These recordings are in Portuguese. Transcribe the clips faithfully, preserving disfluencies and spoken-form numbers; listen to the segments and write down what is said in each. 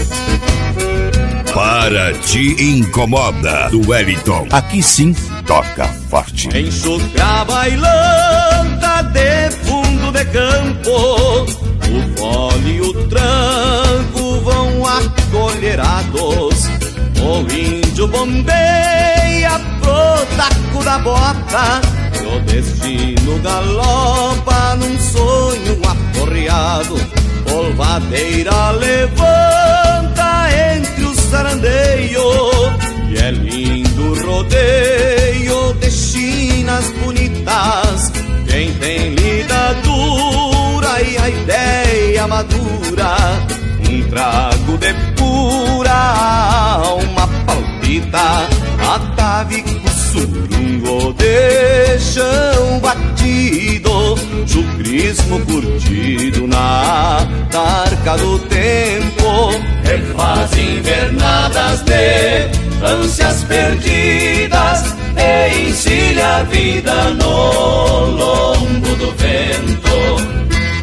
Para Te Incomoda, do Wellington. Aqui sim, toca forte. Enxugar bailanta de fundo de campo, o fole e o tranco vão acolherados. O índio bombeia pro taco da bota, e o destino galopa num sonho aporreado. Polvadeira levanta entre os sarandeios, e é lindo rodeio de chinas bonitas. Quem tem lida dura e a ideia madura, um trago de pura alma palpita. Atavico surungo de chão batido, chucrismo curtido na tarca do tempo. Refaz invernadas de ânsias perdidas, e encilha a vida no lombo do vento.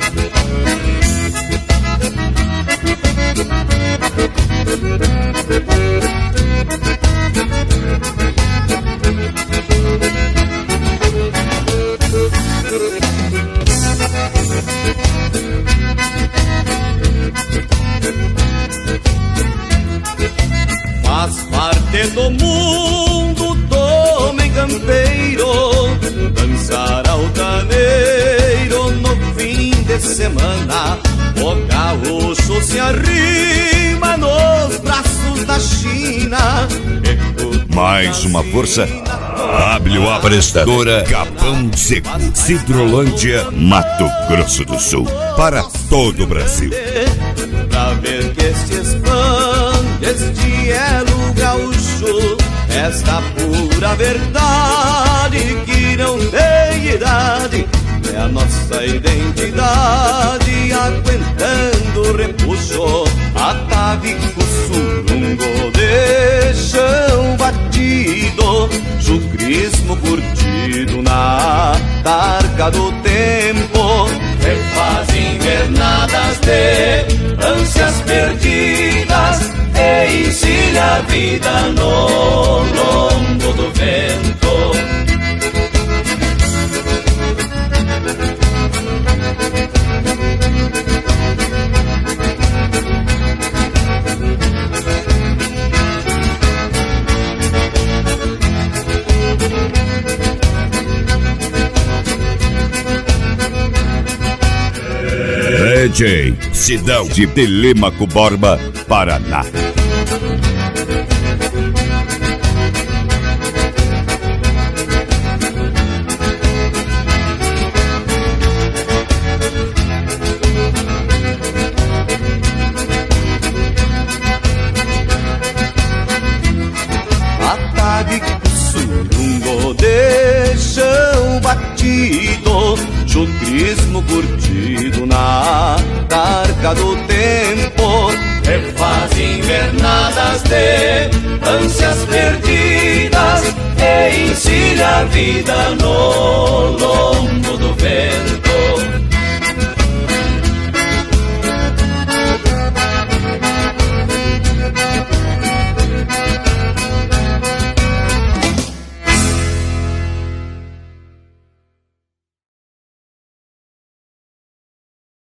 Faz parte do mundo do homem campeiro dançar altaneiro no fim de semana. O gaúcho se arrima nos braços da China. Mais uma força. W A Prestadora Capão Seco, Cidrolândia, Mato Grosso do Sul. Para todo o Brasil. Pra ver que se expande este elo gaúcho, esta pura verdade que não tem idade, é a nossa identidade aguentando o repuxo. Atavico surungo de chão batido, chucrismo curtido na tarca do tempo. Refaz invernadas de ânsias perdidas, e encilha a vida no lombo do vento. D J Sidão de Telêmaco Borba, Paraná. Atavico surungo de chão batido, chucrismo curtido na tarca do tempo. Refaz invernadas de ânsias perdidas, e encilha a vida no lombo